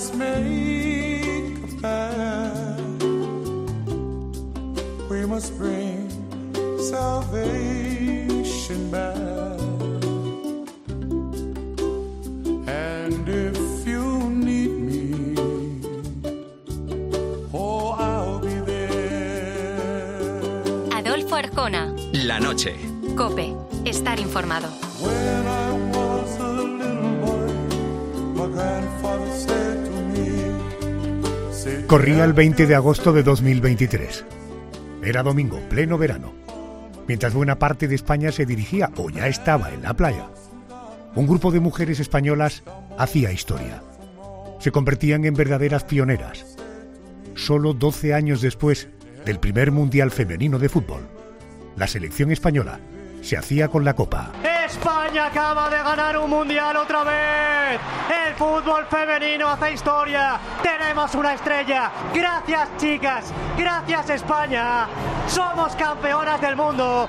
must make a path. We must bring salvation back. And if you need me, oh, I'll be there. Adolfo Arjona. La noche. COPE. Estar informado. When I was a little boy, my grandfather said to me, say, Corría el 20 de agosto de 2023. Era domingo, pleno verano. Mientras buena parte de España se dirigía o ya estaba en la playa, un grupo de mujeres españolas hacía historia. Se convertían en verdaderas pioneras. Solo 12 años después del primer Mundial Femenino de fútbol, la selección española se hacía con la Copa. España acaba de ganar un mundial otra vez. El fútbol femenino hace historia. Tenemos una estrella. Gracias, chicas. Gracias, España. Somos campeonas del mundo.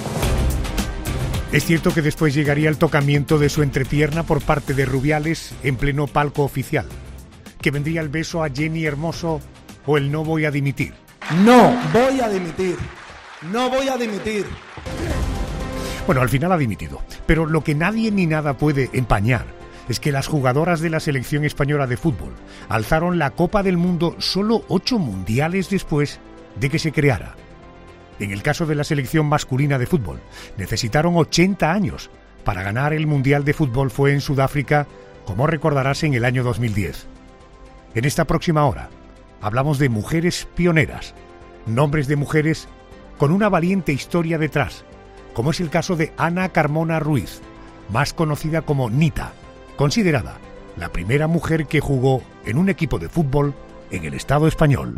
Es cierto que después llegaría el tocamiento de su entrepierna por parte de Rubiales en pleno palco oficial. Que vendría el beso a Jenny Hermoso o el no voy a dimitir. No voy a dimitir. No voy a dimitir. Bueno, al final ha dimitido. Pero lo que nadie ni nada puede empañar es que las jugadoras de la selección española de fútbol alzaron la Copa del Mundo solo 8 mundiales después de que se creara. En el caso de la selección masculina de fútbol, necesitaron 80 años para ganar el Mundial de Fútbol. Fue en Sudáfrica, como recordarás, en el año 2010. En esta próxima hora hablamos de mujeres pioneras, nombres de mujeres con una valiente historia detrás, como es el caso de Ana Carmona Ruiz, más conocida como Nita, considerada la primera mujer que jugó en un equipo de fútbol en el Estado español.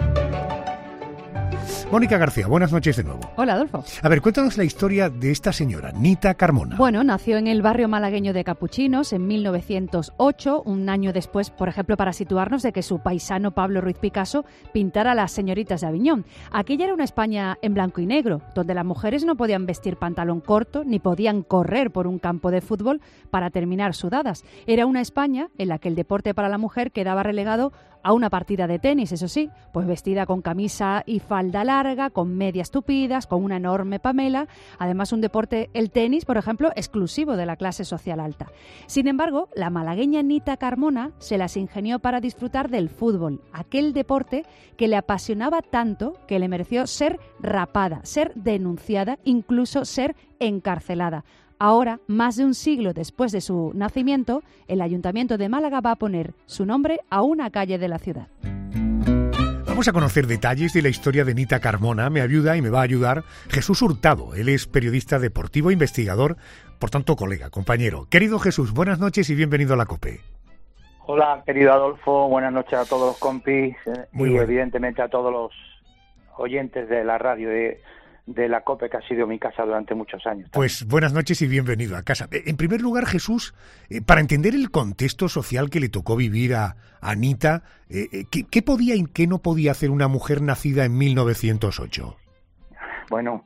Mónica García, buenas noches de nuevo. Hola, Adolfo. A ver, cuéntanos la historia de esta señora, Nita Carmona. Bueno, nació en el barrio malagueño de Capuchinos en 1908, un año después, por ejemplo, para situarnos, de que su paisano Pablo Ruiz Picasso pintara Las señoritas de Aviñón. Aquella era una España en blanco y negro, donde las mujeres no podían vestir pantalón corto ni podían correr por un campo de fútbol para terminar sudadas. Era una España en la que el deporte para la mujer quedaba relegado a una partida de tenis, eso sí, pues vestida con camisa y falda larga, con medias tupidas, con una enorme pamela. Además, un deporte, el tenis, por ejemplo, exclusivo de la clase social alta. Sin embargo, la malagueña Nita Carmona se las ingenió para disfrutar del fútbol, aquel deporte que le apasionaba tanto que le mereció ser rapada, ser denunciada, incluso ser encarcelada. Ahora, más de un siglo después de su nacimiento, el Ayuntamiento de Málaga va a poner su nombre a una calle de la ciudad. Vamos a conocer detalles de la historia de Nita Carmona. Me ayuda y me va a ayudar Jesús Hurtado. Él es periodista deportivo, investigador, por tanto colega, compañero. Querido Jesús, buenas noches y bienvenido a la COPE. Hola, querido Adolfo, buenas noches a todos los compis Muy y bueno. evidentemente a todos los oyentes de la radio de la COPE, que ha sido mi casa durante muchos años. Pues buenas noches y bienvenido a casa. En primer lugar, Jesús, para entender el contexto social que le tocó vivir a Anita, ¿qué podía y qué no podía hacer una mujer nacida en 1908? Bueno,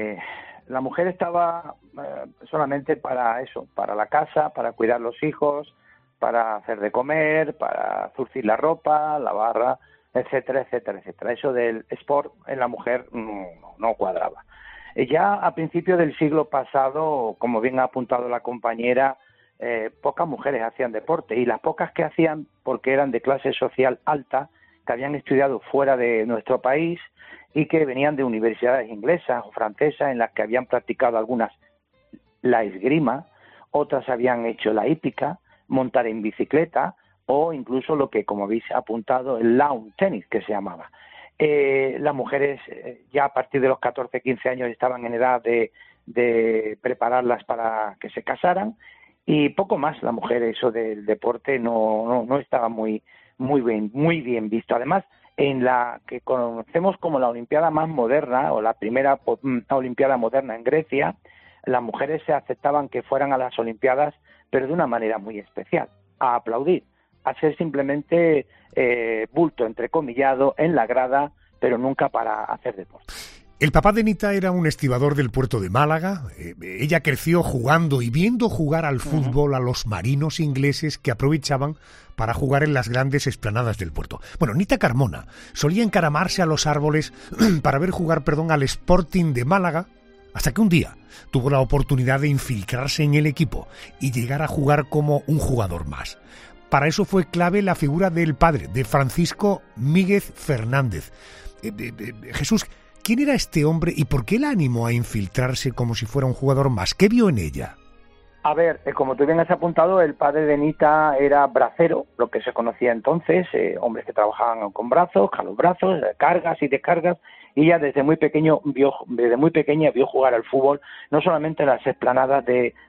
la mujer estaba solamente para eso, para la casa, para cuidar los hijos, para hacer de comer, para zurcir la ropa, lavarla, etcétera, etcétera, etcétera. Eso del sport en la mujer no cuadraba. Ya a principios del siglo pasado, como bien ha apuntado la compañera, pocas mujeres hacían deporte, y las pocas que hacían, porque eran de clase social alta, que habían estudiado fuera de nuestro país y que venían de universidades inglesas o francesas en las que habían practicado algunas la esgrima, otras habían hecho la hípica, montar en bicicleta, o incluso lo que, como habéis apuntado, el lawn tennis, que se llamaba. Las mujeres ya a partir de los 14, 15 años estaban en edad de prepararlas para que se casaran, y poco más. La mujer, eso del deporte no estaba muy bien visto. Además, en la que conocemos como la Olimpiada más moderna, o la primera Olimpiada moderna en Grecia, las mujeres se aceptaban que fueran a las Olimpiadas, pero de una manera muy especial, a aplaudir, a ser simplemente bulto entrecomillado en la grada, pero nunca para hacer deporte. El papá de Nita era un estibador del puerto de Málaga. Ella creció jugando y viendo jugar al fútbol a los marinos ingleses que aprovechaban para jugar en las grandes explanadas del puerto. Bueno, Nita Carmona solía encaramarse a los árboles para ver jugar, al Sporting de Málaga, hasta que un día tuvo la oportunidad de infiltrarse en el equipo y llegar a jugar como un jugador más. Para eso fue clave la figura del padre, de Francisco Míguez Fernández. Jesús, ¿quién era este hombre y por qué la animó a infiltrarse como si fuera un jugador más? ¿Qué vio en ella? A ver, como tú bien has apuntado, el padre de Nita era bracero, lo que se conocía entonces, hombres que trabajaban con brazos, con los brazos, cargas y descargas, y ella desde muy pequeña vio jugar al fútbol, no solamente en las explanadas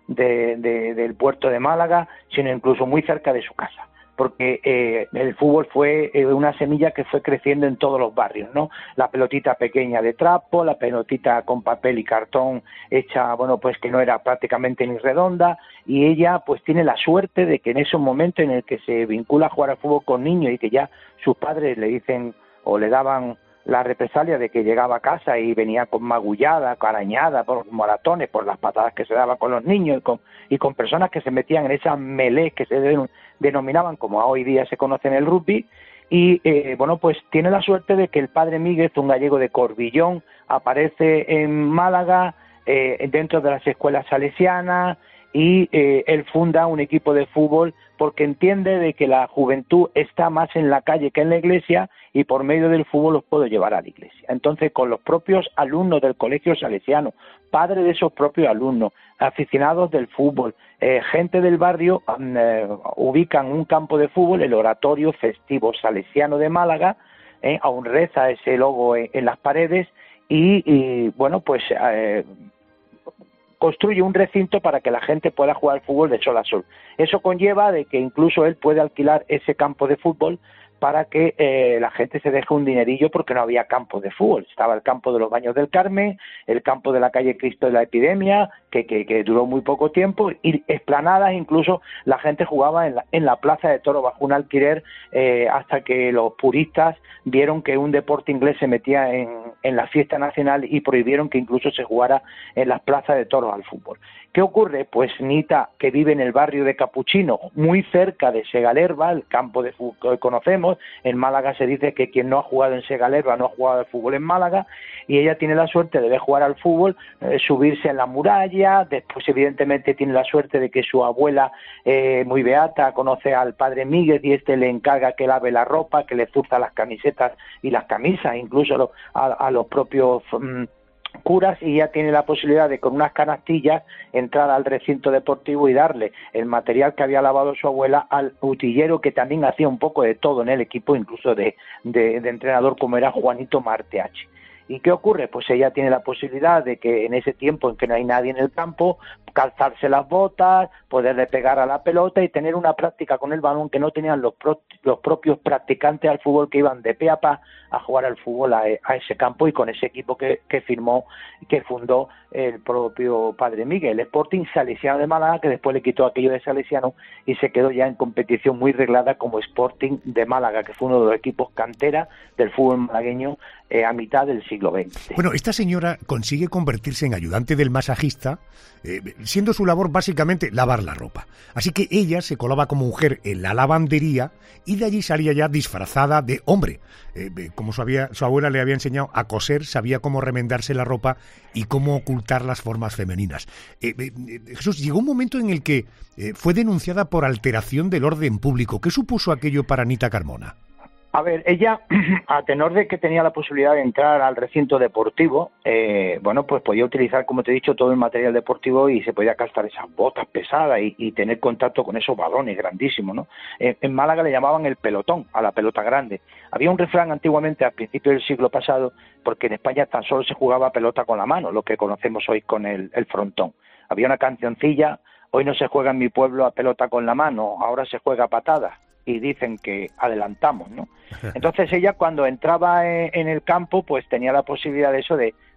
del puerto de Málaga, sino incluso muy cerca de su casa. Porque el fútbol fue una semilla que fue creciendo en todos los barrios, ¿no? La pelotita pequeña de trapo, la pelotita con papel y cartón hecha, pues que no era prácticamente ni redonda, y ella pues tiene la suerte de que en esos momentos en el que se vincula a jugar al fútbol con niños y que ya sus padres le dicen o le daban la represalia de que llegaba a casa y venía con magullada, arañada por moratones, por las patadas que se daba con los niños y con personas que se metían en esas melés que se denominaban como hoy día se conoce en el rugby, y pues tiene la suerte de que el padre Míguez, un gallego de Corbillón, aparece en Málaga dentro de las escuelas salesianas, y él funda un equipo de fútbol porque entiende de que la juventud está más en la calle que en la iglesia, y por medio del fútbol los puedo llevar a la iglesia. Entonces, con los propios alumnos del colegio salesiano, padres de esos propios alumnos, aficionados del fútbol, gente del barrio, ubican un campo de fútbol, el Oratorio Festivo Salesiano de Málaga, aún reza ese logo en las paredes, y construye un recinto para que la gente pueda jugar al fútbol de sol a sol. Eso conlleva de que incluso él puede alquilar ese campo de fútbol para que la gente se deje un dinerillo, porque no había campo de fútbol. Estaba el campo de los Baños del Carmen, el campo de la calle Cristo de la Epidemia, que duró muy poco tiempo, y explanadas, incluso la gente jugaba en la plaza de toros bajo un alquiler, hasta que los puristas vieron que un deporte inglés se metía en la fiesta nacional y prohibieron que incluso se jugara en las plazas de toros al fútbol. ¿Qué ocurre? Pues Nita, que vive en el barrio de Capuchino, muy cerca de Segalerba, el campo de fútbol que conocemos. En Málaga se dice que quien no ha jugado en Segalerba no ha jugado al fútbol en Málaga, y ella tiene la suerte de ver jugar al fútbol, subirse en la muralla. Después, evidentemente, tiene la suerte de que su abuela, muy beata, conoce al padre Míguez, y le encarga que lave la ropa, que le zurza las camisetas y las camisas, incluso a los propios curas, y ya tiene la posibilidad de, con unas canastillas, entrar al recinto deportivo y darle el material que había lavado su abuela al utillero, que también hacía un poco de todo en el equipo, incluso de entrenador, como era Juanito Marteache. ¿Y qué ocurre? Pues ella tiene la posibilidad de que en ese tiempo en que no hay nadie en el campo, calzarse las botas, poderle pegar a la pelota y tener una práctica con el balón que no tenían los propios practicantes al fútbol, que iban de pe a pa a jugar al fútbol a ese campo, y con ese equipo que fundó el propio padre Miguel, el Sporting Salesiano de Málaga, que después le quitó aquello de salesiano y se quedó ya en competición muy reglada como Sporting de Málaga, que fue uno de los equipos cantera del fútbol malagueño a mitad del siglo XX. Bueno, esta señora consigue convertirse en ayudante del masajista, siendo su labor básicamente lavar la ropa. Así que ella se colaba como mujer en la lavandería, y de allí salía ya disfrazada de hombre. Como su abuela le había enseñado a coser, sabía cómo remendarse la ropa y cómo ocultar las formas femeninas. Jesús, llegó un momento en el que fue denunciada por alteración del orden público. ¿Qué supuso aquello para Nita Carmona? A ver, ella, a tenor de que tenía la posibilidad de entrar al recinto deportivo, pues podía utilizar, como te he dicho, todo el material deportivo, y se podía calzar esas botas pesadas y tener contacto con esos balones grandísimos, ¿no? En Málaga le llamaban el pelotón, a la pelota grande. Había un refrán antiguamente, al principio del siglo pasado, porque en España tan solo se jugaba pelota con la mano, lo que conocemos hoy con el frontón. Había una cancioncilla: hoy no se juega en mi pueblo a pelota con la mano, ahora se juega a patadas. Y dicen que adelantamos, ¿no? Entonces ella, cuando entraba en el campo, pues tenía la posibilidad de eso, de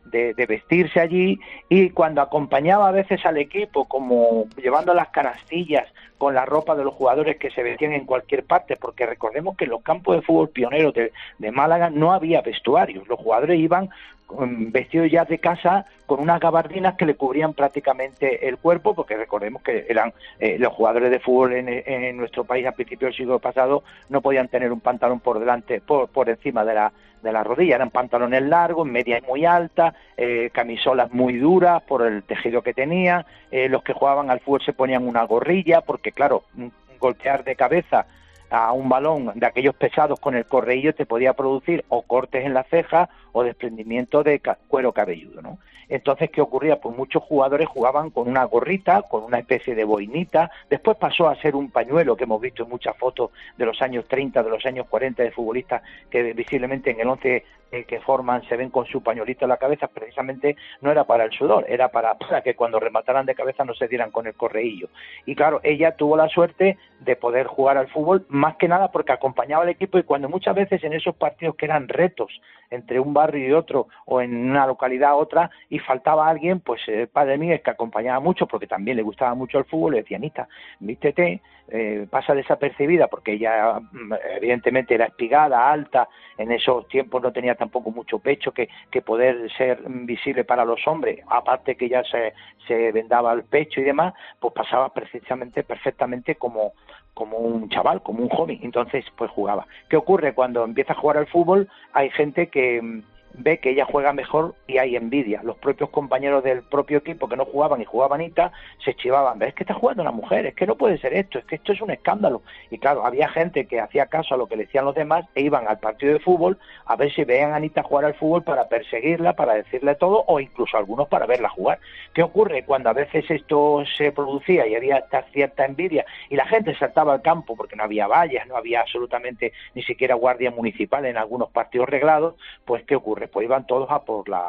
de vestirse allí, y cuando acompañaba a veces al equipo, como llevando las canastillas con la ropa de los jugadores que se vestían en cualquier parte, porque recordemos que en los campos de fútbol pioneros de Málaga no había vestuarios, los jugadores iban vestidos ya de casa con unas gabardinas que le cubrían prácticamente el cuerpo, porque recordemos que eran los jugadores de fútbol en nuestro país a principios del siglo pasado no podían tener un pantalón por delante, por encima de la rodilla, eran pantalones largos, medias muy altas, camisolas muy duras por el tejido que tenía, los que jugaban al fútbol se ponían una gorrilla, porque claro, golpear de cabeza a un balón de aquellos pesados con el correillo te podía producir o cortes en la ceja o desprendimiento de cuero cabelludo, ¿no? Entonces, ¿qué ocurría? Pues muchos jugadores jugaban con una gorrita, con una especie de boinita, después pasó a ser un pañuelo, que hemos visto en muchas fotos de los años 30, de los años 40 de futbolistas que visiblemente en el 11 que forman se ven con su pañuelito en la cabeza, precisamente no era para el sudor, era para que cuando remataran de cabeza no se dieran con el correillo. Y claro, ella tuvo la suerte de poder jugar al fútbol, más que nada porque acompañaba al equipo, y cuando muchas veces en esos partidos que eran retos entre un barrio y otro, o en una localidad a otra, y faltaba alguien, pues el padre Miguel, que acompañaba mucho porque también le gustaba mucho el fútbol, le decía: Anita, vístete, pasa desapercibida, porque ella evidentemente era espigada, alta, en esos tiempos no tenía tampoco mucho pecho que poder ser visible para los hombres, aparte que ella se vendaba el pecho y demás, pues pasaba precisamente perfectamente como un chaval, como un joven. Entonces pues jugaba. ¿Qué ocurre? Cuando empieza a jugar al fútbol hay gente que ve que ella juega mejor y hay envidia. Los propios compañeros del propio equipo que no jugaban y jugaban Anita se chivaban: es que está jugando una mujer, es que no puede ser esto, es que esto es un escándalo. Y claro, había gente que hacía caso a lo que le decían los demás e iban al partido de fútbol a ver si veían a Anita jugar al fútbol para perseguirla, para decirle todo, o incluso algunos para verla jugar. ¿Qué ocurre? Cuando a veces esto se producía y había esta cierta envidia y la gente saltaba al campo porque no había vallas, no había absolutamente ni siquiera guardia municipal en algunos partidos reglados, pues ¿qué ocurre? Pues iban todos a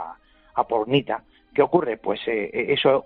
por Nita. ¿Qué ocurre? Pues eso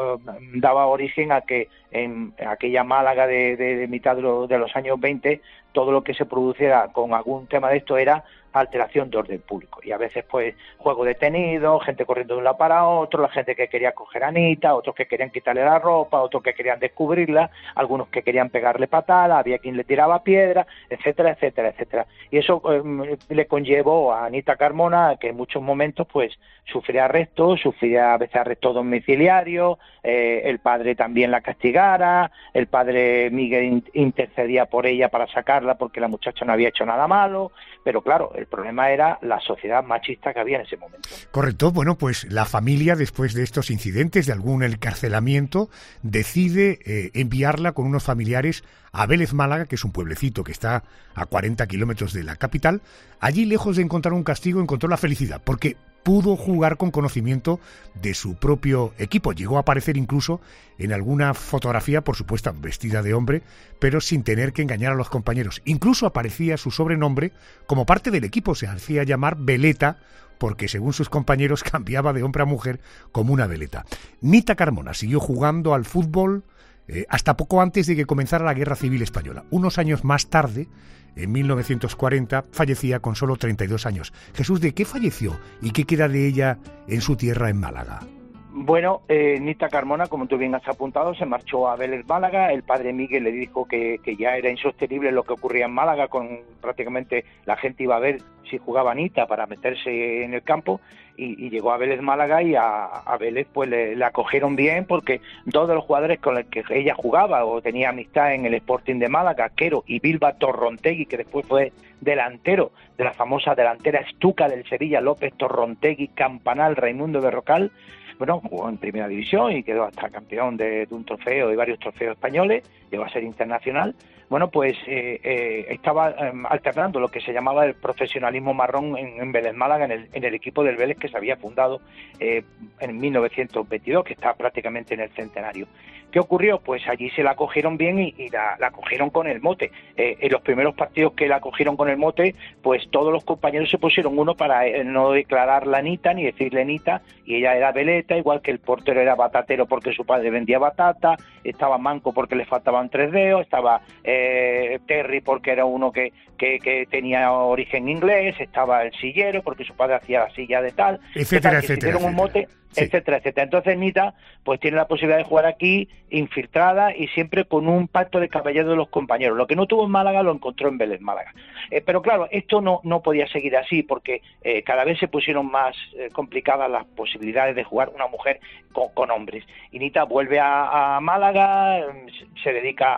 daba origen a que en aquella Málaga de mitad de los años 20 todo lo que se produciera con algún tema de esto era alteración de orden público, y a veces pues juego detenido, gente corriendo de un lado para otro, la gente que quería coger a Anita, otros que querían quitarle la ropa, otros que querían descubrirla, algunos que querían pegarle patadas, había quien le tiraba piedra, etcétera, etcétera, etcétera. Y eso le conllevó a Anita Carmona que en muchos momentos pues sufría arrestos, sufría a veces arrestos domiciliarios, el padre también la castigara, el padre Miguel intercedía por ella para sacarla porque la muchacha no había hecho nada malo, pero claro, el problema era la sociedad machista que había en ese momento. Correcto. Bueno, pues la familia, después de estos incidentes, de algún encarcelamiento, decide enviarla con unos familiares a Vélez Málaga, que es un pueblecito que está a 40 kilómetros de la capital. Allí, lejos de encontrar un castigo, encontró la felicidad, porque pudo jugar con conocimiento de su propio equipo. Llegó a aparecer incluso en alguna fotografía, por supuesto, vestida de hombre, pero sin tener que engañar a los compañeros. Incluso aparecía su sobrenombre como parte del equipo. Se hacía llamar Veleta, porque según sus compañeros cambiaba de hombre a mujer como una veleta. Nita Carmona siguió jugando al fútbol hasta poco antes de que comenzara la Guerra Civil Española. Unos años más tarde, en 1940, fallecía con solo 32 años. Jesús, ¿de qué falleció y qué queda de ella en su tierra en Málaga? Bueno, Nita Carmona, como tú bien has apuntado, se marchó a Vélez Málaga. El padre Miguel le dijo que ya era insostenible lo que ocurría en Málaga, con prácticamente la gente iba a ver si jugaba Nita para meterse en el campo, y llegó a Vélez Málaga, y a Vélez pues le acogieron bien, porque dos de los jugadores con los que ella jugaba o tenía amistad en el Sporting de Málaga, Quero y Bilba Torrontegui, que después fue delantero de la famosa delantera estuca del Sevilla, López, Torrontegui, Campanal, Raimundo Berrocal. Bueno, jugó en primera división y quedó hasta campeón de un trofeo y varios trofeos españoles, llegó a ser internacional. Bueno, pues estaba alternando lo que se llamaba el profesionalismo marrón en Vélez Málaga, en el equipo del Vélez que se había fundado en 1922, que está prácticamente en el centenario. ¿Qué ocurrió? Pues allí se la cogieron bien y la cogieron con el mote. En los primeros partidos que la cogieron con el mote, pues todos los compañeros se pusieron uno para no declararla Nita ni decirle Nita, y ella era Veleta, analfabeta, igual que el portero era batatero porque su padre vendía batata, estaba manco porque le faltaban 3 dedos, estaba Terry porque era uno que tenía origen inglés, estaba el sillero porque su padre hacía la silla de tal, etcétera, que etcétera, un mote, sí. etcétera. Entonces Nita pues tiene la posibilidad de jugar aquí infiltrada y siempre con un pacto de caballero de los compañeros. Lo que no tuvo en Málaga lo encontró en Vélez Málaga. Pero claro, esto no podía seguir así porque cada vez se pusieron más complicadas las posibilidades de jugar una mujer con hombres. Y Nita vuelve a Málaga, se dedica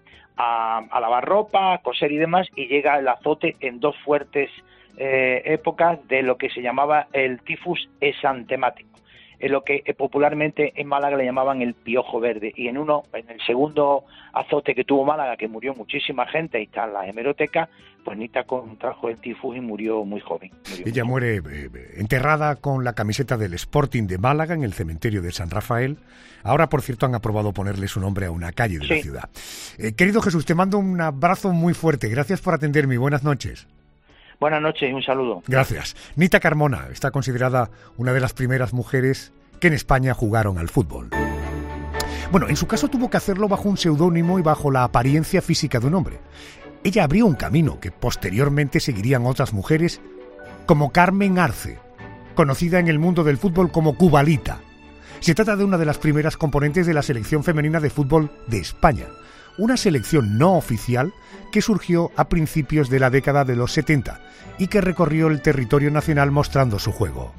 a lavar ropa, a coser y demás, y llega el azote en 2 fuertes épocas de lo que se llamaba el tifus exantemático, en lo que popularmente en Málaga le llamaban el piojo verde, y en el segundo azote que tuvo Málaga, que murió muchísima gente, ahí está en la hemeroteca, pues Nita contrajo el tifus y murió muy joven. Ella muere enterrada con la camiseta del Sporting de Málaga en el cementerio de San Rafael. Ahora, por cierto, han aprobado ponerle su nombre a una calle de la ciudad. Querido Jesús, te mando un abrazo muy fuerte. Gracias por atenderme y buenas noches. Buenas noches y un saludo. Gracias. Nita Carmona está considerada una de las primeras mujeres que en España jugaron al fútbol. Bueno, en su caso tuvo que hacerlo bajo un seudónimo y bajo la apariencia física de un hombre. Ella abrió un camino que posteriormente seguirían otras mujeres, como Carmen Arce, conocida en el mundo del fútbol como Cubalita. Se trata de una de las primeras componentes de la selección femenina de fútbol de España, una selección no oficial que surgió a principios de la década de los 70 y que recorrió el territorio nacional mostrando su juego.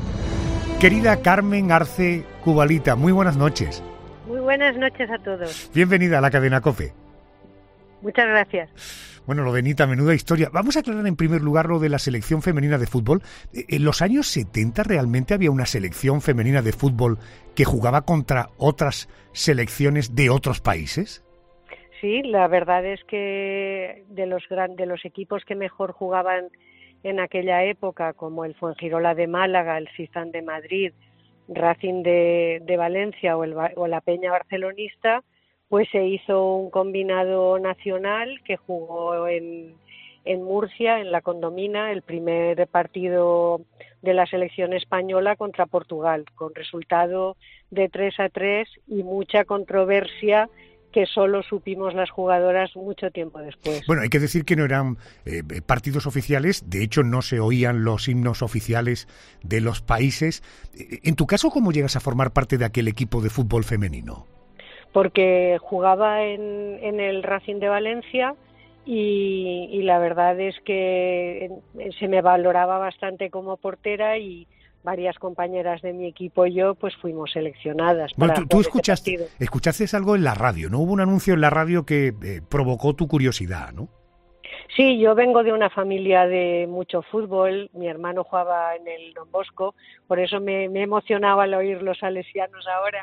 Querida Carmen Arce Cubalita, muy buenas noches. Muy buenas noches a todos. Bienvenida a la cadena COPE. Muchas gracias. Bueno, lo de Nita, menuda historia. Vamos a aclarar en primer lugar lo de la selección femenina de fútbol. ¿En los años 70 realmente había una selección femenina de fútbol que jugaba contra otras selecciones de otros países? Sí, la verdad es que de los equipos que mejor jugaban en aquella época, como el Fuengirola de Málaga, el Sizán de Madrid, Racing de Valencia o la Peña Barcelonista, pues se hizo un combinado nacional que jugó en Murcia, en la Condomina, el primer partido de la selección española contra Portugal, con resultado de 3-3 y mucha controversia que solo supimos las jugadoras mucho tiempo después. Bueno, hay que decir que no eran partidos oficiales, de hecho no se oían los himnos oficiales de los países. En tu caso, ¿cómo llegas a formar parte de aquel equipo de fútbol femenino? Porque jugaba en el Racing de Valencia y la verdad es que se me valoraba bastante como portera y varias compañeras de mi equipo y yo pues fuimos seleccionadas. Bueno, tú escuchaste algo en la radio, ¿no? Hubo un anuncio en la radio que provocó tu curiosidad, ¿no? Sí, yo vengo de una familia de mucho fútbol, mi hermano jugaba en el Don Bosco, por eso me emocionaba al oír los salesianos ahora.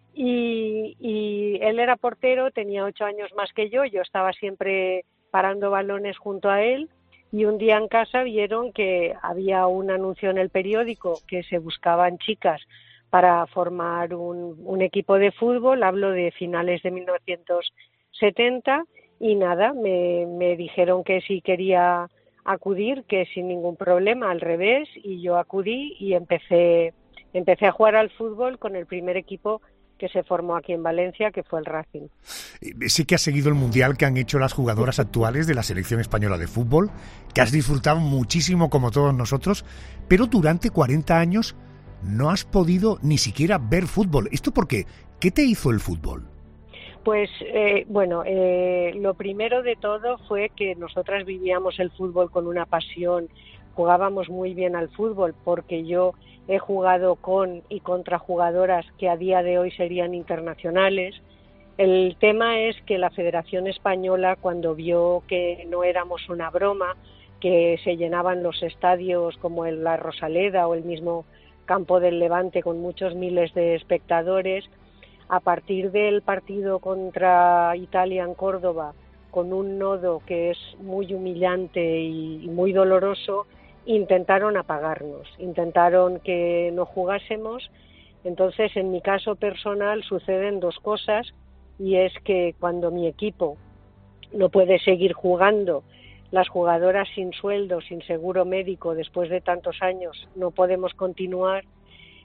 Y él era portero, tenía 8 años más que yo estaba siempre parando balones junto a él y un día en casa vieron que había un anuncio en el periódico que se buscaban chicas para formar un equipo de fútbol, hablo de finales de 1970 y nada, me dijeron que si quería acudir, que sin ningún problema, al revés, y yo acudí y empecé a jugar al fútbol con el primer equipo que se formó aquí en Valencia, que fue el Racing. Sí que has seguido el mundial que han hecho las jugadoras actuales de la selección española de fútbol, que has disfrutado muchísimo como todos nosotros, pero durante 40 años no has podido ni siquiera ver fútbol. ¿Esto por qué? ¿Qué te hizo el fútbol? Pues, lo primero de todo fue que nosotras vivíamos el fútbol con una pasión, jugábamos muy bien al fútbol, porque yo he jugado con y contra jugadoras que a día de hoy serían internacionales. El tema es que la Federación Española, cuando vio que no éramos una broma, que se llenaban los estadios como la Rosaleda o el mismo Campo del Levante con muchos miles de espectadores, a partir del partido contra Italia en Córdoba, con un nodo que es muy humillante y muy doloroso, intentaron apagarnos, intentaron que no jugásemos. Entonces, en mi caso personal suceden 2 cosas, y es que cuando mi equipo no puede seguir jugando, las jugadoras sin sueldo, sin seguro médico, después de tantos años no podemos continuar,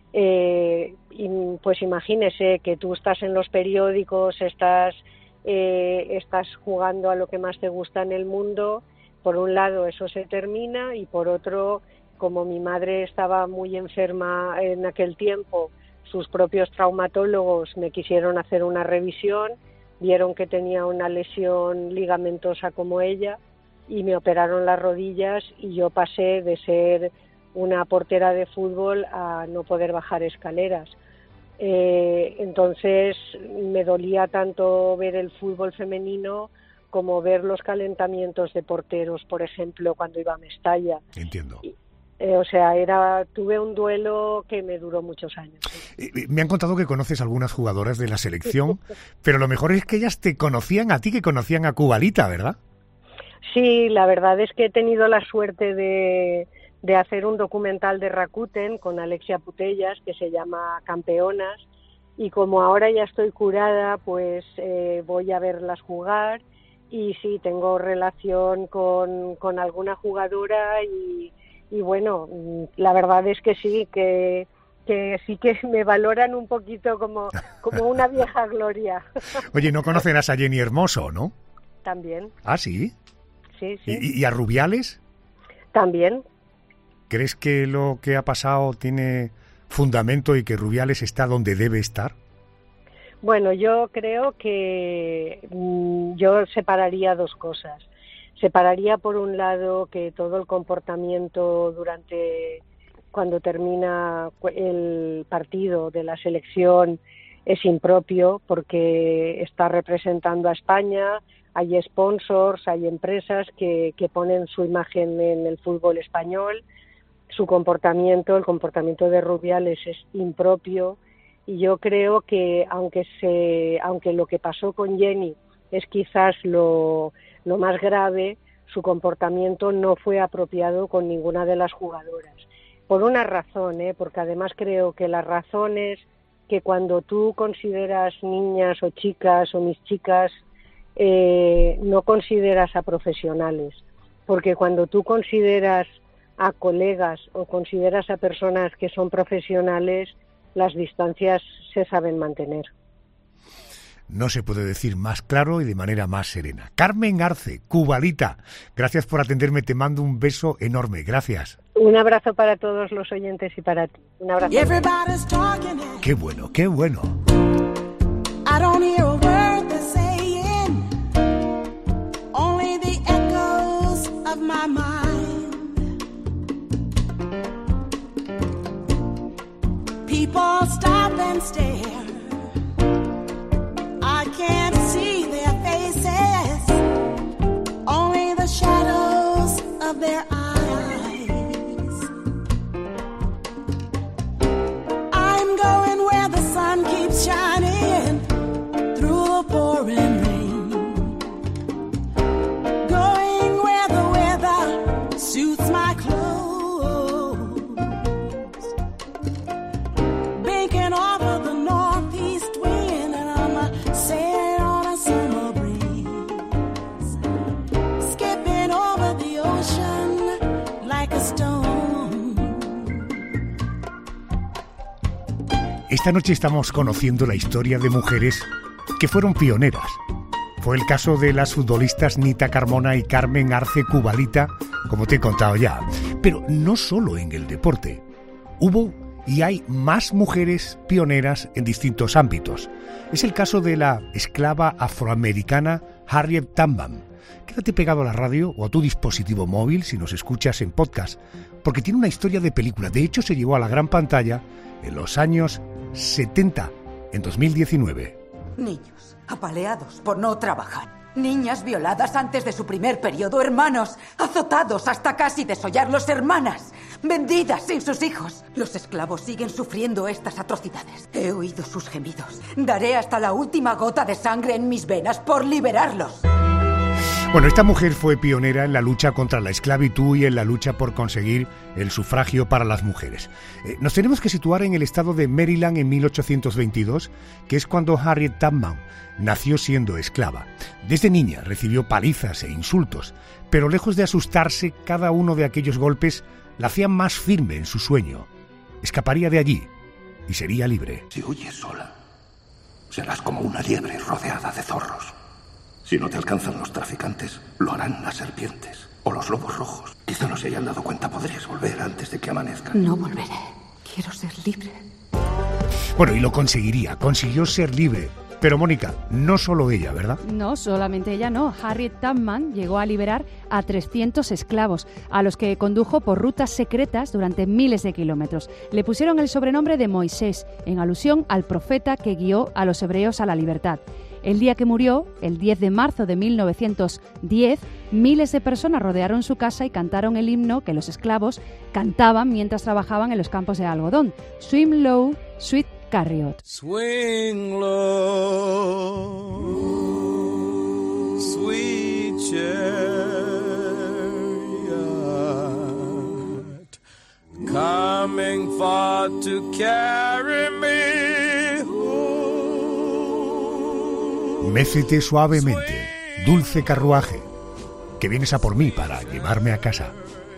Y pues imagínese que tú estás en los periódicos, estás jugando a lo que más te gusta en el mundo. Por un lado eso se termina y por otro, como mi madre estaba muy enferma en aquel tiempo, sus propios traumatólogos me quisieron hacer una revisión, vieron que tenía una lesión ligamentosa como ella y me operaron las rodillas y yo pasé de ser una portera de fútbol a no poder bajar escaleras. Entonces me dolía tanto ver el fútbol femenino como ver los calentamientos de porteros, por ejemplo, cuando iba a Mestalla. Entiendo. O sea, tuve un duelo que me duró muchos años. Me han contado que conoces algunas jugadoras de la selección, pero lo mejor es que ellas te conocían a ti, que conocían a Cubalita, ¿verdad? Sí, la verdad es que he tenido la suerte de hacer un documental de Rakuten con Alexia Putellas que se llama Campeonas, y como ahora ya estoy curada, pues voy a verlas jugar y sí, tengo relación con alguna jugadora y bueno, la verdad es que sí, que sí que me valoran un poquito como una vieja gloria. Oye, ¿no conocerás a Jenny Hermoso, no? También. ¿Ah, sí? Sí. ¿Y a Rubiales? También. ¿Crees que lo que ha pasado tiene fundamento y que Rubiales está donde debe estar? Bueno, yo creo que yo separaría dos cosas. Separaría por un lado que todo el comportamiento cuando termina el partido de la selección es impropio porque está representando a España, hay sponsors, hay empresas que ponen su imagen en el fútbol español. Su comportamiento, el comportamiento de Rubiales es impropio y yo creo que aunque lo que pasó con Jenny es quizás lo más grave, su comportamiento no fue apropiado con ninguna de las jugadoras. Por una razón, porque además creo que la razón es que cuando tú consideras niñas o chicas o mis chicas, no consideras a profesionales, porque cuando tú consideras a colegas o consideras a personas que son profesionales, las distancias se saben mantener. No se puede decir más claro y de manera más serena. Carmen Arce, Cubalita, gracias por atenderme, te mando un beso enorme, gracias. Un abrazo para todos los oyentes y para ti. Un abrazo. Qué bueno, qué bueno. I don't hear a word they're saying, only the echoes of my mind. People stop and stare. I can't see their faces, only the shadows of their eyes. I'm going where the sun keeps shining through the pouring rain, going where the weather suits my clothes, banking off of the northeast wind, and I'm sailing on a summer breeze, skipping over the ocean like a stone. Esta noche estamos conociendo la historia de mujeres que fueron pioneras. Fue el caso de las futbolistas Nita Carmona y Carmen Arce Cubalita, como te he contado ya. Pero no solo en el deporte. Hubo y hay más mujeres pioneras en distintos ámbitos. Es el caso de la esclava afroamericana Harriet Tubman. Quédate pegado a la radio o a tu dispositivo móvil si nos escuchas en podcast, porque tiene una historia de película. De hecho, se llevó a la gran pantalla en los años 70, en 2019. Niños apaleados por no trabajar. Niñas violadas antes de su primer periodo. Hermanos azotados hasta casi desollarlos. Hermanas vendidas sin sus hijos. Los esclavos siguen sufriendo estas atrocidades. He oído sus gemidos. Daré hasta la última gota de sangre en mis venas por liberarlos. Bueno, esta mujer fue pionera en la lucha contra la esclavitud y en la lucha por conseguir el sufragio para las mujeres. Nos tenemos que situar en el estado de Maryland en 1822, que es cuando Harriet Tubman nació siendo esclava. Desde niña recibió palizas e insultos, pero lejos de asustarse, cada uno de aquellos golpes la hacían más firme en su sueño. Escaparía de allí, y sería libre. Si huyes sola, serás como una liebre rodeada de zorros. Si no te alcanzan los traficantes, lo harán las serpientes o los lobos rojos. Quizá no se hayan dado cuenta, podrías volver antes de que amanezca. No volveré. Quiero ser libre. Bueno, y lo conseguiría, consiguió ser libre. Pero Mónica, no solo ella, ¿verdad? No, solamente ella no. Harriet Tubman llegó a liberar a 300 esclavos, a los que condujo por rutas secretas durante miles de kilómetros. Le pusieron el sobrenombre de Moisés, en alusión al profeta que guió a los hebreos a la libertad. El día que murió, el 10 de marzo de 1910, miles de personas rodearon su casa y cantaron el himno que los esclavos cantaban mientras trabajaban en los campos de algodón. Swim Low, Sweet Chariot. Swing low, sweet chariot, coming far to carry me home. Mécete suavemente, dulce carruaje, que vienes a por mí para llevarme a casa.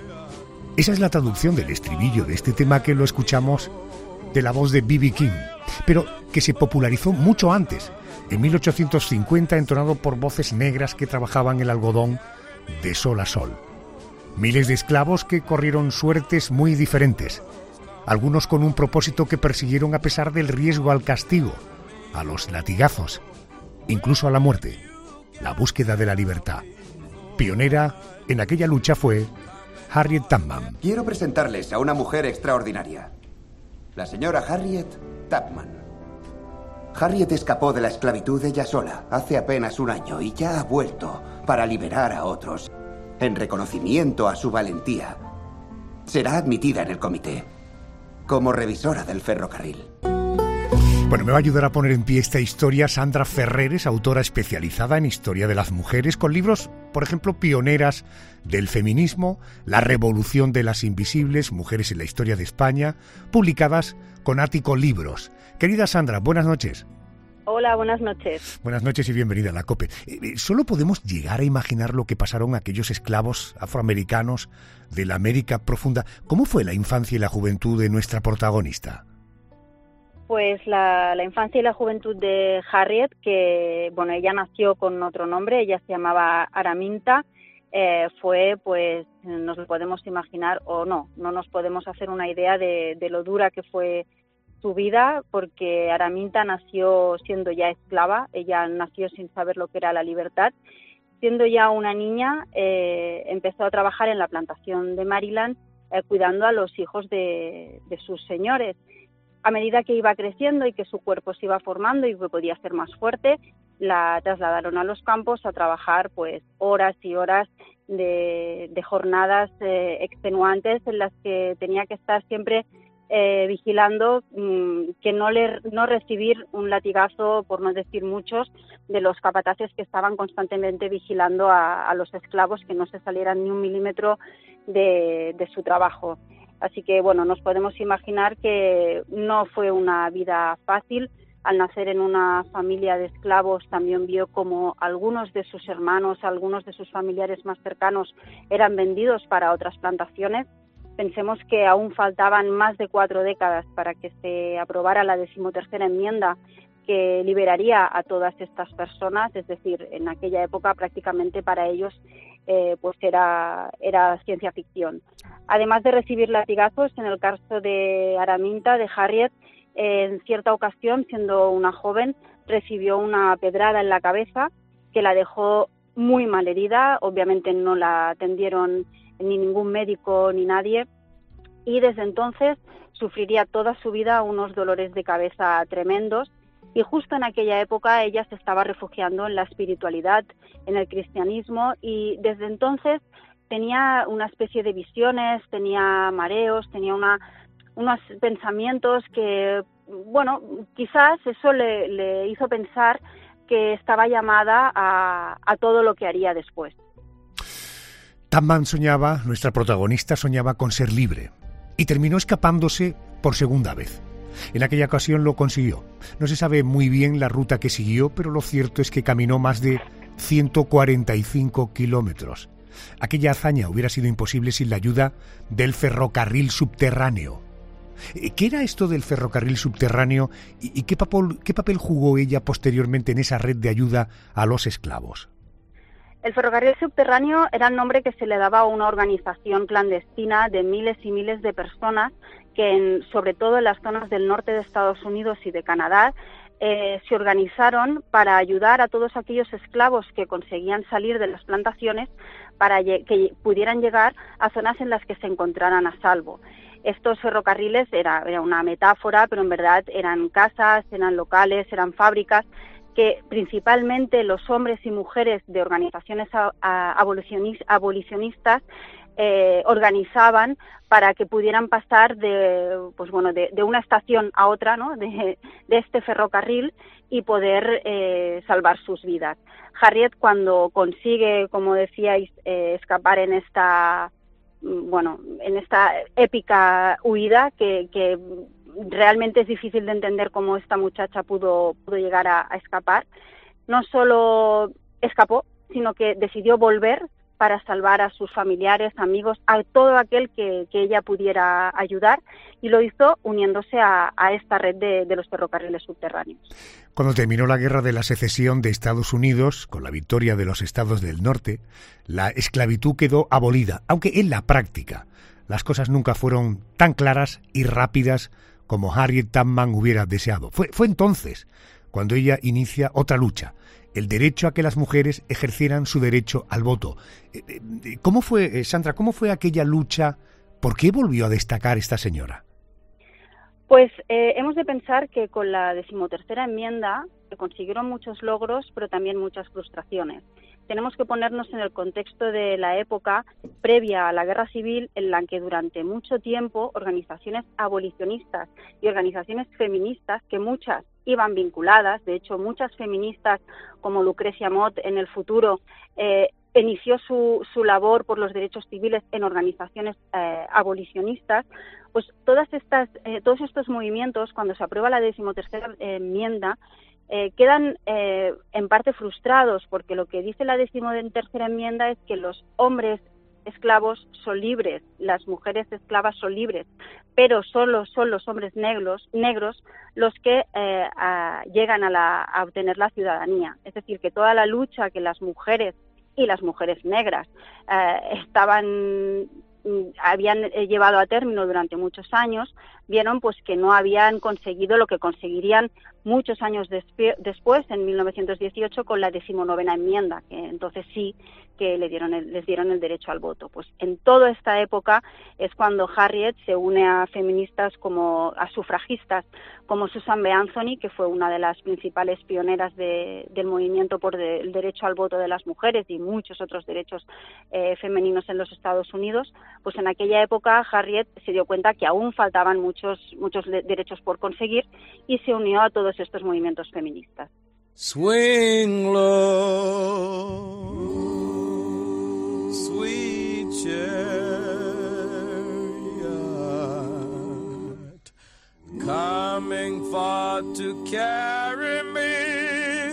Esa es la traducción del estribillo de este tema que lo escuchamos de la voz de B.B. King, pero que se popularizó mucho antes, en 1850, entonado por voces negras que trabajaban el algodón de sol a sol. Miles de esclavos que corrieron suertes muy diferentes, algunos con un propósito que persiguieron a pesar del riesgo al castigo, a los latigazos, incluso a la muerte, la búsqueda de la libertad. Pionera en aquella lucha fue Harriet Tubman. Quiero presentarles a una mujer extraordinaria. La señora Harriet Tubman. Harriet escapó de la esclavitud ella sola hace apenas un año y ya ha vuelto para liberar a otros. En reconocimiento a su valentía, será admitida en el comité como revisora del ferrocarril. Bueno, me va a ayudar a poner en pie esta historia Sandra Ferreres, autora especializada en historia de las mujeres, con libros, por ejemplo, pioneras del feminismo, La revolución de las invisibles, Mujeres en la historia de España, publicadas con Ático Libros. Querida Sandra, buenas noches. Hola, buenas noches. Buenas noches y bienvenida a la COPE. Solo podemos llegar a imaginar lo que pasaron aquellos esclavos afroamericanos de la América profunda. ¿Cómo fue la infancia y la juventud de nuestra protagonista? Pues la infancia y la juventud de Harriet, que bueno, ella nació con otro nombre, ella se llamaba Araminta, fue, pues, nos lo podemos imaginar o no nos podemos hacer una idea de lo dura que fue su vida, porque Araminta nació siendo ya esclava, ella nació sin saber lo que era la libertad. Siendo ya una niña, empezó a trabajar en la plantación de Maryland, cuidando a los hijos de sus señores. A medida que iba creciendo y que su cuerpo se iba formando y que podía ser más fuerte, la trasladaron a los campos a trabajar pues horas y horas de jornadas extenuantes en las que tenía que estar siempre vigilando que no recibir un latigazo, por no decir muchos, de los capataces que estaban constantemente vigilando a los esclavos, que no se salieran ni un milímetro de su trabajo. Así que, bueno, nos podemos imaginar que no fue una vida fácil. Al nacer en una familia de esclavos, también vio como algunos de sus hermanos, algunos de sus familiares más cercanos eran vendidos para otras plantaciones. Pensemos que aún faltaban más de 4 décadas para que se aprobara la 13ª enmienda que liberaría a todas estas personas, es decir, en aquella época prácticamente para ellos pues era ciencia ficción. Además de recibir latigazos, en el caso de Araminta, de Harriet, en cierta ocasión, siendo una joven, recibió una pedrada en la cabeza que la dejó muy mal herida. Obviamente no la atendieron ni ningún médico ni nadie, y desde entonces sufriría toda su vida unos dolores de cabeza tremendos. Y justo en aquella época ella se estaba refugiando en la espiritualidad, en el cristianismo, y desde entonces tenía una especie de visiones, tenía mareos, tenía unos pensamientos que, bueno, quizás eso le hizo pensar que estaba llamada a todo lo que haría después. Tubman soñaba, nuestra protagonista soñaba con ser libre, y terminó escapándose por segunda vez. En aquella ocasión lo consiguió. No se sabe muy bien la ruta que siguió, pero lo cierto es que caminó más de 145 kilómetros. Aquella hazaña hubiera sido imposible sin la ayuda del ferrocarril subterráneo. ¿Qué era esto del ferrocarril subterráneo y qué papel jugó ella posteriormente en esa red de ayuda a los esclavos? El ferrocarril subterráneo era el nombre que se le daba a una organización clandestina de miles y miles de personas que, sobre todo en las zonas del norte de Estados Unidos y de Canadá, se organizaron para ayudar a todos aquellos esclavos que conseguían salir de las plantaciones para que pudieran llegar a zonas en las que se encontraran a salvo. Estos ferrocarriles era una metáfora, pero en verdad eran casas, eran locales, eran fábricas que principalmente los hombres y mujeres de organizaciones abolicionistas organizaban para que pudieran pasar de una estación a otra, ¿no?, de este ferrocarril y poder salvar sus vidas. Harriet, cuando consigue, como decíais, escapar en esta épica huida que realmente es difícil de entender cómo esta muchacha pudo llegar a escapar, no solo escapó, sino que decidió volver para salvar a sus familiares, amigos, a todo aquel que ella pudiera ayudar, y lo hizo uniéndose a esta red de los ferrocarriles subterráneos. Cuando terminó la Guerra de la Secesión de Estados Unidos, con la victoria de los estados del norte, la esclavitud quedó abolida, aunque en la práctica las cosas nunca fueron tan claras y rápidas como Harriet Tubman hubiera deseado. Fue entonces cuando ella inicia otra lucha, el derecho a que las mujeres ejercieran su derecho al voto. ¿Cómo fue, Sandra, cómo fue aquella lucha? ¿Por qué volvió a destacar esta señora? Pues hemos de pensar que con la 13ª enmienda se consiguieron muchos logros, pero también muchas frustraciones. Tenemos que ponernos en el contexto de la época previa a la Guerra Civil, en la que durante mucho tiempo organizaciones abolicionistas y organizaciones feministas, que muchas iban vinculadas, de hecho muchas feministas como Lucrecia Mott en el futuro inició su labor por los derechos civiles en organizaciones abolicionistas, pues todos estos movimientos, cuando se aprueba la 13ª enmienda, quedan en parte frustrados, porque lo que dice la 13ª enmienda es que los hombres esclavos son libres, las mujeres esclavas son libres, pero solo son los hombres negros los que llegan a obtener la ciudadanía. Es decir, que toda la lucha que las mujeres y las mujeres negras habían llevado a término durante muchos años, vieron pues que no habían conseguido lo que conseguirían muchos años después, en 1918, con la 19ª enmienda, que entonces sí que les dieron el derecho al voto. Pues en toda esta época es cuando Harriet se une a feministas a sufragistas como Susan B. Anthony, que fue una de las principales pioneras del movimiento por el derecho al voto de las mujeres y muchos otros derechos femeninos en los Estados Unidos. Pues en aquella época Harriet se dio cuenta que aún faltaban muchos derechos por conseguir y se unió a todos estos movimientos feministas. Swing low, sweet chariot, coming far to carry me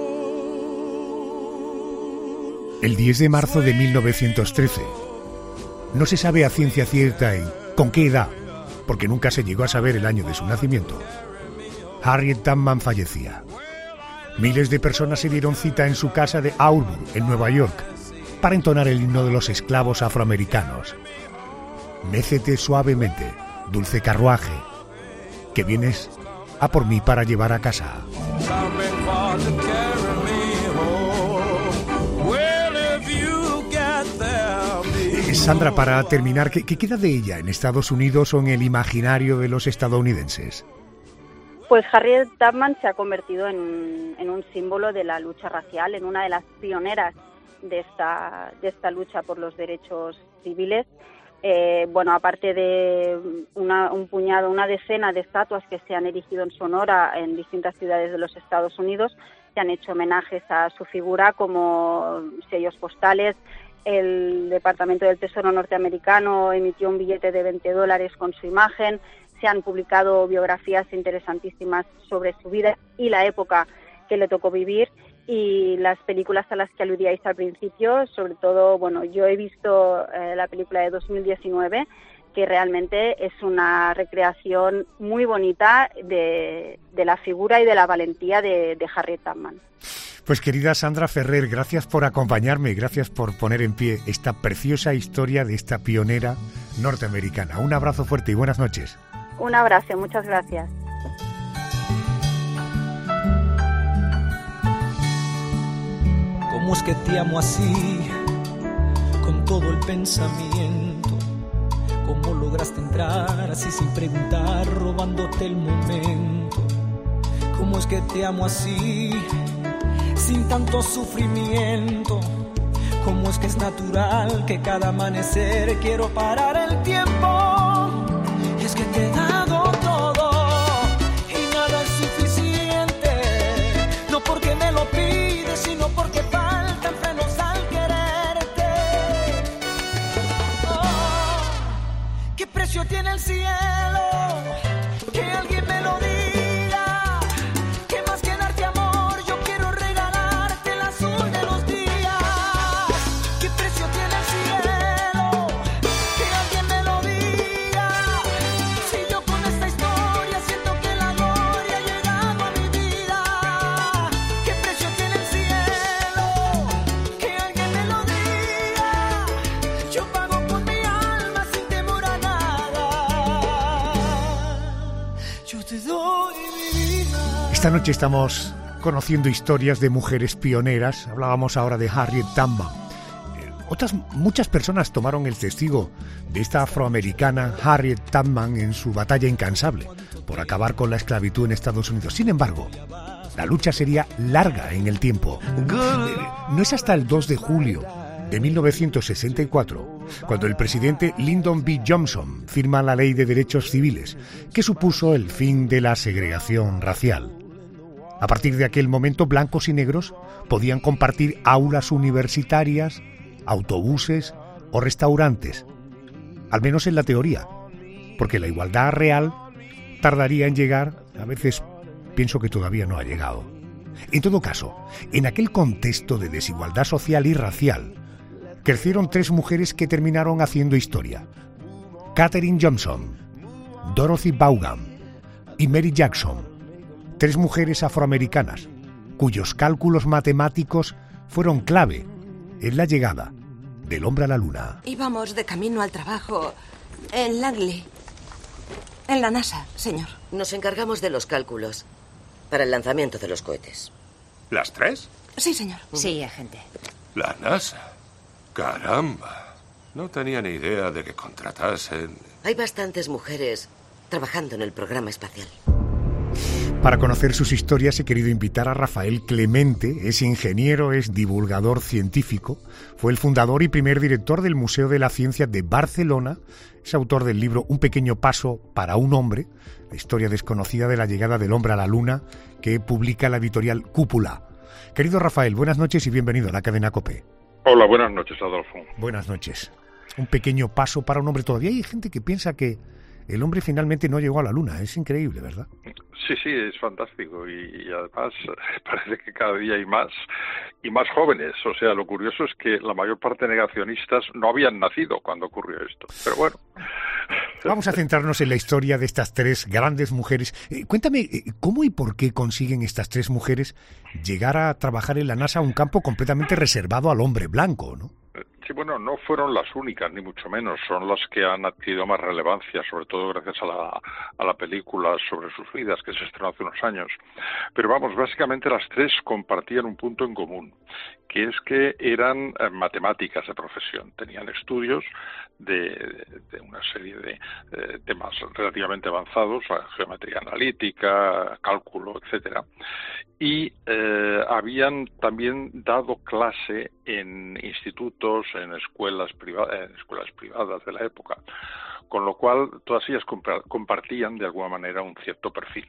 home. El 10 de marzo de 1913. No se sabe a ciencia cierta con qué edad, porque nunca se llegó a saber el año de su nacimiento, Harriet Tubman fallecía. Miles de personas se dieron cita en su casa de Auburn, en Nueva York, para entonar el himno de los esclavos afroamericanos. Mécete suavemente, dulce carruaje, que vienes a por mí para llevar a casa. Sandra, para terminar, ¿qué queda de ella en Estados Unidos o en el imaginario de los estadounidenses? Pues Harriet Tubman se ha convertido en un símbolo de la lucha racial, en una de las pioneras de esta lucha por los derechos civiles. Aparte de una decena de estatuas que se han erigido en su honor en distintas ciudades de los Estados Unidos, se han hecho homenajes a su figura como sellos postales. El Departamento del Tesoro norteamericano emitió un billete de $20 con su imagen. Se han publicado biografías interesantísimas sobre su vida y la época que le tocó vivir, y las películas a las que aludíais al principio, sobre todo, yo he visto la película de 2019, que realmente es una recreación muy bonita de la figura y de la valentía de Harriet Tubman. Pues querida Sandra Ferrer, gracias por acompañarme, gracias por poner en pie esta preciosa historia de esta pionera norteamericana. Un abrazo fuerte y buenas noches. Un abrazo, muchas gracias. ¿Cómo es que te amo así, con todo el pensamiento? ¿Cómo lograste entrar así sin preguntar, robándote el momento? ¿Cómo es que te amo así, sin tanto sufrimiento? ¿Cómo es que es natural que cada amanecer quiero parar el tiempo? Es que te he dado todo y nada es suficiente, no porque me lo pides, sino porque faltan frenos al quererte. Oh, ¿qué precio tiene el cielo? Que alguien me lo diga. ¿Qué más que darte amor? Yo quiero regalarte el azul de los días. ¿Qué precio tiene el cielo? Que alguien me lo diga. Si yo con esta historia siento que la gloria ha llegado a mi vida. ¿Qué precio tiene el cielo? Que alguien me lo diga. Yo pago con mi alma sin temor a nada. Yo te doy mi vida. Esta noche estamos conociendo historias de mujeres pioneras. Hablábamos ahora de Harriet Tubman. Muchas personas tomaron el testigo de esta afroamericana Harriet Tubman en su batalla incansable por acabar con la esclavitud en Estados Unidos. Sin embargo, la lucha sería larga en el tiempo. No es hasta el 2 de julio de 1964 cuando el presidente Lyndon B. Johnson firma la Ley de Derechos Civiles, que supuso el fin de la segregación racial. A partir de aquel momento, blancos y negros podían compartir aulas universitarias, autobuses o restaurantes, al menos en la teoría, porque la igualdad real tardaría en llegar. A veces pienso que todavía no ha llegado. En todo caso, en aquel contexto de desigualdad social y racial, crecieron tres mujeres que terminaron haciendo historia: Katherine Johnson, Dorothy Vaughan y Mary Jackson. Tres mujeres afroamericanas cuyos cálculos matemáticos fueron clave en la llegada del hombre a la luna. Íbamos de camino al trabajo en Langley, en la NASA, señor. Nos encargamos de los cálculos para el lanzamiento de los cohetes. ¿Las tres? Sí, señor. Sí, agente. La NASA. Caramba. No tenía ni idea de que contratasen. Hay bastantes mujeres trabajando en el programa espacial. Para conocer sus historias he querido invitar a Rafael Clemente. Es ingeniero, es divulgador científico, fue el fundador y primer director del Museo de la Ciencia de Barcelona, es autor del libro Un pequeño paso para un hombre, la historia desconocida de la llegada del hombre a la luna, que publica la editorial Cúpula. Querido Rafael, buenas noches y bienvenido a la cadena COPE. Hola, buenas noches, Adolfo. Buenas noches. Un pequeño paso para un hombre. Todavía hay gente que piensa que el hombre finalmente no llegó a la luna. Es increíble, ¿verdad? Sí, es fantástico y además parece que cada día hay más y más jóvenes. O sea, lo curioso es que la mayor parte de negacionistas no habían nacido cuando ocurrió esto. Pero bueno. Vamos a centrarnos en la historia de estas tres grandes mujeres. Cuéntame, ¿cómo y por qué consiguen estas tres mujeres llegar a trabajar en la NASA, un campo completamente reservado al hombre blanco, ¿no? Sí, bueno, no fueron las únicas, ni mucho menos. Son las que han adquirido más relevancia, sobre todo gracias a la película sobre sus vidas, que se estrenó hace unos años. Pero vamos, básicamente las tres compartían un punto en común, que es que eran matemáticas de profesión. Tenían estudios de una serie de temas relativamente avanzados, geometría analítica, cálculo, etcétera. Y habían también dado clase en institutos, en escuelas privadas de la época, con lo cual todas ellas compartían de alguna manera un cierto perfil.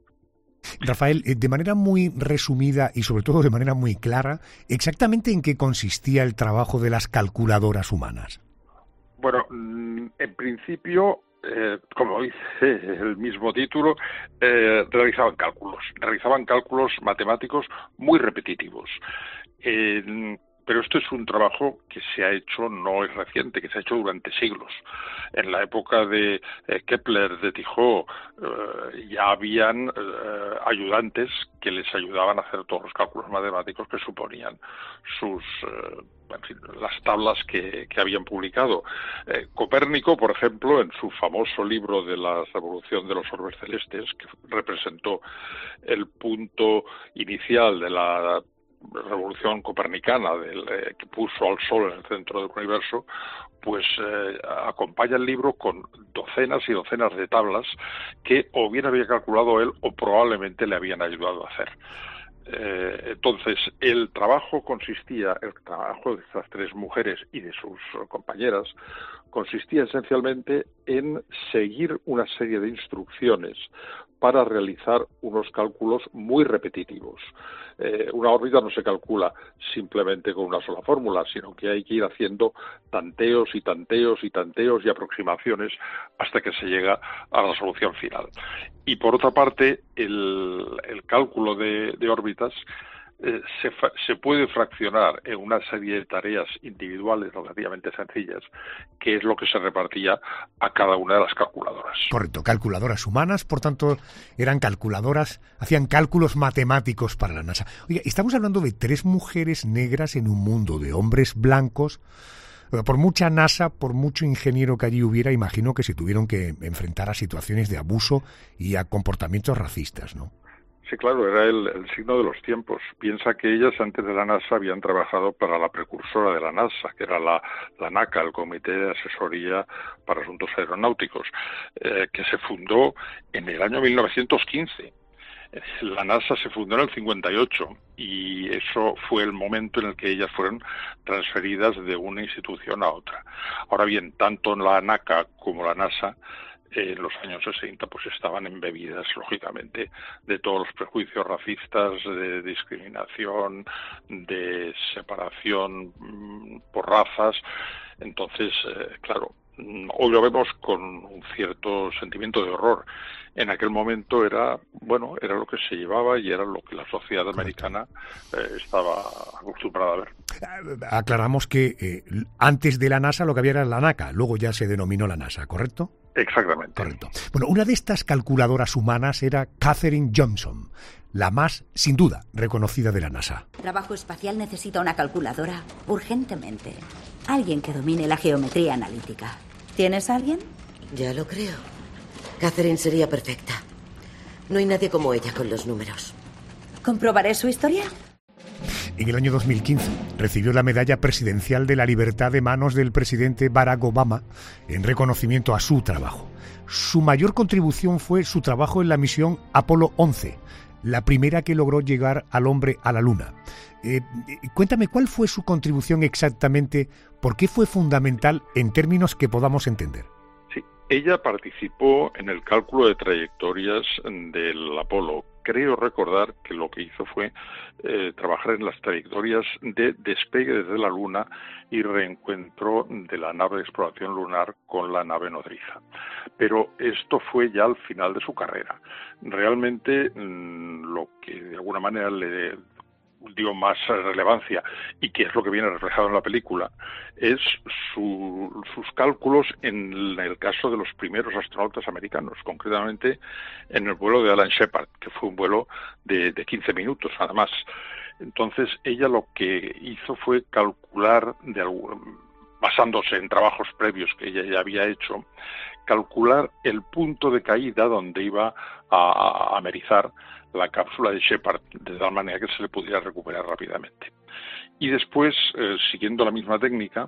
Rafael, de manera muy resumida y sobre todo de manera muy clara, ¿exactamente en qué consistía el trabajo de las calculadoras humanas? Bueno, en principio, como dice el mismo título, realizaban cálculos matemáticos muy repetitivos. Pero esto es un trabajo que se ha hecho, no es reciente, que se ha hecho durante siglos. En la época de Kepler, de Tycho, ya habían ayudantes que les ayudaban a hacer todos los cálculos matemáticos que suponían las tablas que habían publicado. Copérnico, por ejemplo, en su famoso libro de la revolución de los orbes celestes, que representó el punto inicial de la revolución copernicana que puso al Sol en el centro del universo, pues acompaña el libro con docenas y docenas de tablas que o bien había calculado él o probablemente le habían ayudado a hacer. Entonces, el trabajo de estas tres mujeres y de sus compañeras consistía esencialmente en seguir una serie de instrucciones para realizar unos cálculos muy repetitivos. Una órbita no se calcula simplemente con una sola fórmula, sino que hay que ir haciendo tanteos y tanteos y tanteos y aproximaciones hasta que se llega a la solución final. Y por otra parte, el cálculo de órbitas se puede fraccionar en una serie de tareas individuales relativamente sencillas, que es lo que se repartía a cada una de las calculadoras. Correcto, calculadoras humanas, por tanto, eran calculadoras, hacían cálculos matemáticos para la NASA. Oye, estamos hablando de 3 mujeres negras en un mundo de hombres blancos. Por mucha NASA, por mucho ingeniero que allí hubiera, imagino que se tuvieron que enfrentar a situaciones de abuso y a comportamientos racistas, ¿no? Sí, claro, era el signo de los tiempos. Piensa que ellas antes de la NASA habían trabajado para la precursora de la NASA, que era la NACA, el Comité de Asesoría para Asuntos Aeronáuticos, que se fundó en el año 1915. La NASA se fundó en el 58 y eso fue el momento en el que ellas fueron transferidas de una institución a otra. Ahora bien, tanto la NACA como la NASA en los años 60 pues estaban embebidas, lógicamente, de todos los prejuicios racistas, de discriminación, de separación por razas. Entonces, claro, hoy lo vemos con un cierto sentimiento de horror. En aquel momento era lo que se llevaba y era lo que la sociedad americana estaba acostumbrada a ver. Aclaramos que antes de la NASA lo que había era la NACA, luego ya se denominó la NASA, ¿correcto? Exactamente. Correcto. Bueno, una de estas calculadoras humanas era Katherine Johnson, la más, sin duda, reconocida de la NASA. Trabajo espacial necesita una calculadora urgentemente. Alguien que domine la geometría analítica. ¿Tienes a alguien? Ya lo creo. Katherine sería perfecta. No hay nadie como ella con los números. ¿Comprobaré su historia? En el año 2015 recibió la Medalla Presidencial de la Libertad de manos del presidente Barack Obama en reconocimiento a su trabajo. Su mayor contribución fue su trabajo en la misión Apolo 11, la primera que logró llegar al hombre a la Luna. Cuéntame, ¿cuál fue su contribución exactamente? ¿Por qué fue fundamental en términos que podamos entender? Sí, ella participó en el cálculo de trayectorias del Apolo. Creo recordar que lo que hizo fue trabajar en las trayectorias de despegue desde la Luna y reencuentro de la nave de exploración lunar con la nave nodriza. Pero esto fue ya al final de su carrera. Realmente lo que de alguna manera le dio más relevancia y que es lo que viene reflejado en la película es sus cálculos en el caso de los primeros astronautas americanos, concretamente en el vuelo de Alan Shepard, que fue un vuelo de 15 minutos nada más. Entonces ella lo que hizo fue calcular, basándose en trabajos previos que ella ya había hecho, calcular el punto de caída donde iba a amerizar la cápsula de Shepard, de tal manera que se le pudiera recuperar rápidamente. Y después, siguiendo la misma técnica,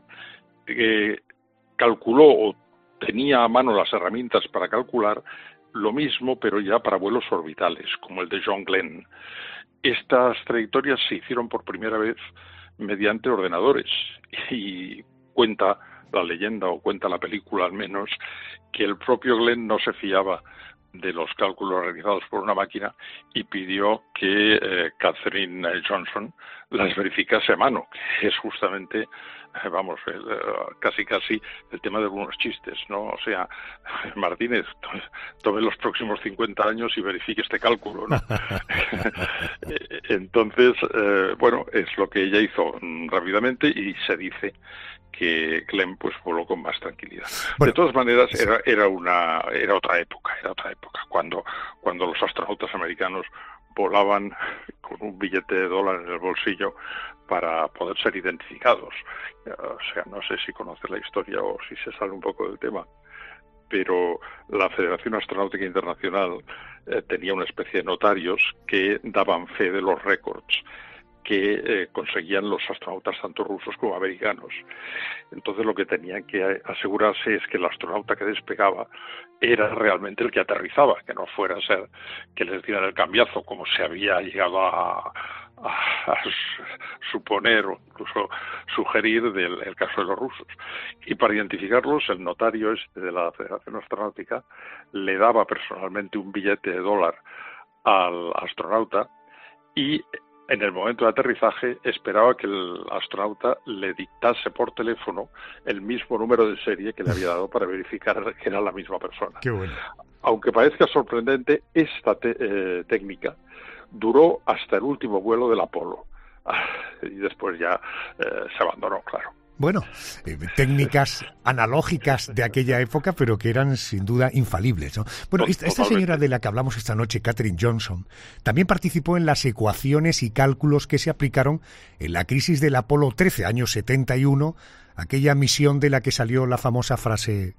calculó o tenía a mano las herramientas para calcular lo mismo, pero ya para vuelos orbitales, como el de John Glenn. Estas trayectorias se hicieron por primera vez mediante ordenadores y cuenta la leyenda, o cuenta la película al menos, que el propio Glenn no se fiaba de los cálculos realizados por una máquina y pidió que Katherine Johnson las verificase a mano, que es justamente, vamos, casi el tema de algunos chistes, ¿no? O sea, Martínez, tome los próximos 50 años y verifique este cálculo, ¿no? Entonces, bueno, es lo que ella hizo rápidamente y se dice que Clem pues voló con más tranquilidad. Bueno, de todas maneras era otra época cuando los astronautas americanos volaban con un billete de $1 en el bolsillo para poder ser identificados. O sea, no sé si conoces la historia o si se sale un poco del tema, pero la Federación Astronáutica Internacional tenía una especie de notarios que daban fe de los récords que conseguían los astronautas tanto rusos como americanos. Entonces lo que tenían que asegurarse es que el astronauta que despegaba era realmente el que aterrizaba, que no fuera a ser que les dieran el cambiazo, como se había llegado a suponer o incluso sugerir del caso de los rusos. Y para identificarlos, el notario de la Federación Astronáutica le daba personalmente un billete de $1 al astronauta y en el momento de aterrizaje esperaba que el astronauta le dictase por teléfono el mismo número de serie que le había dado para verificar que era la misma persona. Qué bueno. Aunque parezca sorprendente, esta técnica duró hasta el último vuelo del Apolo. Y después ya se abandonó, claro. Bueno, técnicas analógicas de aquella época, pero que eran sin duda infalibles, ¿no? Bueno, esta señora de la que hablamos esta noche, Katherine Johnson, también participó en las ecuaciones y cálculos que se aplicaron en la crisis del Apolo 13, año 71, aquella misión de la que salió la famosa frase...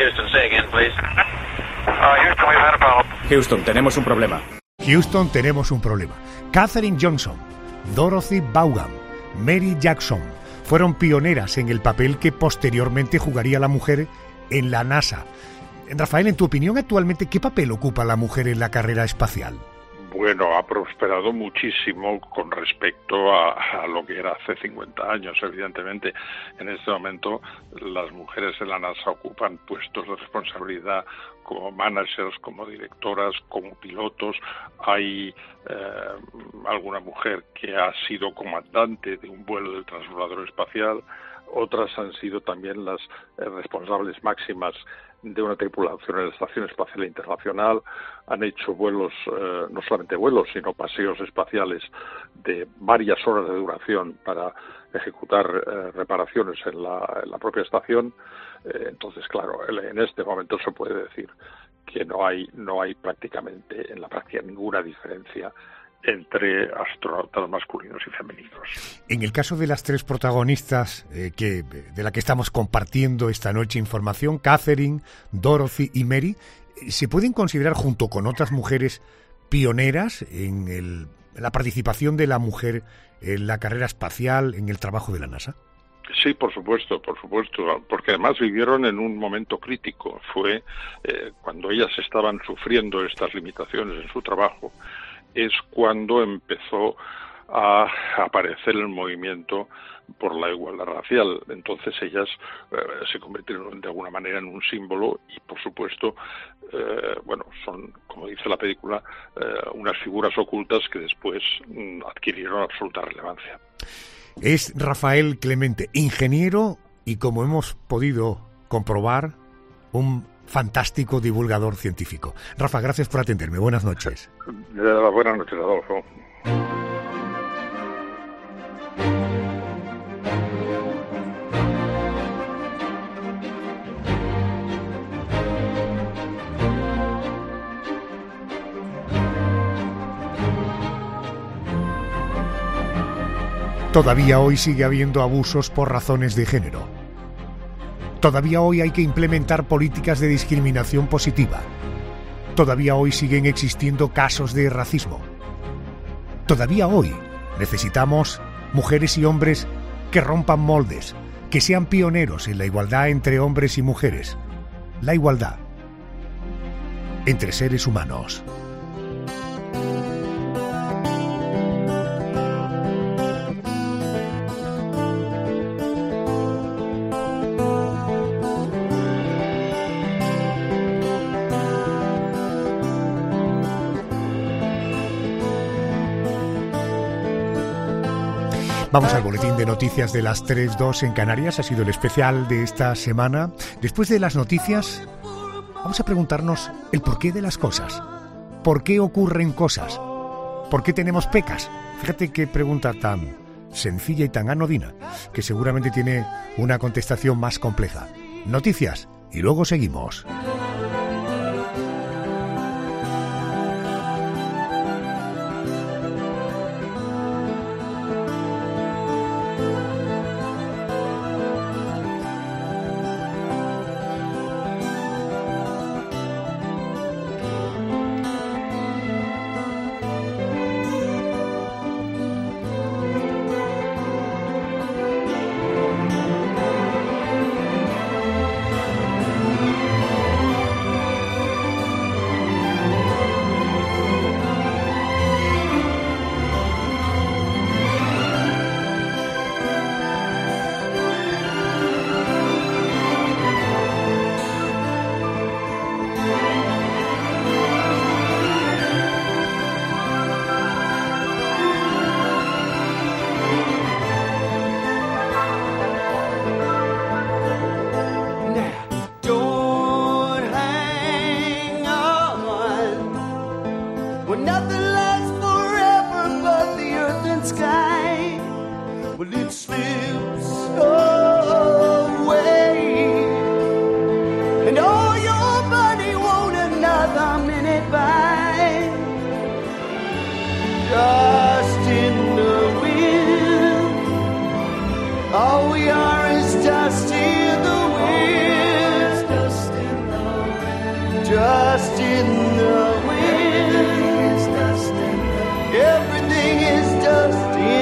Houston, tenemos un problema. Houston, tenemos un problema. Katherine Johnson, Dorothy Vaughan, Mary Jackson fueron pioneras en el papel que posteriormente jugaría la mujer en la NASA. Rafael, en tu opinión, actualmente, ¿qué papel ocupa la mujer en la carrera espacial? Bueno, ha prosperado muchísimo con respecto a lo que era hace 50 años, evidentemente. En este momento las mujeres en la NASA ocupan puestos de responsabilidad como managers, como directoras, como pilotos. Hay alguna mujer que ha sido comandante de un vuelo del transbordador espacial. Otras han sido también las responsables máximas de una tripulación en la Estación Espacial Internacional. Han hecho vuelos, no solamente vuelos, sino paseos espaciales de varias horas de duración para ejecutar reparaciones en la propia estación. Entonces, claro, en este momento se puede decir que no hay prácticamente en la práctica ninguna diferencia entre astronautas masculinos y femeninos. En el caso de las tres protagonistas de la que estamos compartiendo esta noche información, Katherine, Dorothy y Mary, ¿se pueden considerar junto con otras mujeres pioneras en la participación de la mujer en la carrera espacial, en el trabajo de la NASA? Sí, por supuesto, porque además vivieron en un momento crítico. Fue cuando ellas estaban sufriendo estas limitaciones en su trabajo, es cuando empezó a aparecer el movimiento por la igualdad racial. Entonces ellas se convirtieron de alguna manera en un símbolo y, por supuesto, son, como dice la película, unas figuras ocultas que después adquirieron absoluta relevancia. Es Rafael Clemente, ingeniero y, como hemos podido comprobar, un fantástico divulgador científico. Rafa, gracias por atenderme. Buenas noches. Buenas noches, Adolfo. Todavía hoy sigue habiendo abusos por razones de género. Todavía hoy hay que implementar políticas de discriminación positiva. Todavía hoy siguen existiendo casos de racismo. Todavía hoy necesitamos mujeres y hombres que rompan moldes, que sean pioneros en la igualdad entre hombres y mujeres. La igualdad entre seres humanos. Vamos al boletín de noticias de las 3:02 en Canarias. Ha sido el especial de esta semana. Después de las noticias, vamos a preguntarnos el porqué de las cosas. ¿Por qué ocurren cosas? ¿Por qué tenemos pecas? Fíjate qué pregunta tan sencilla y tan anodina, que seguramente tiene una contestación más compleja. Noticias y luego seguimos.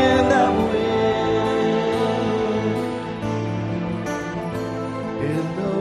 In the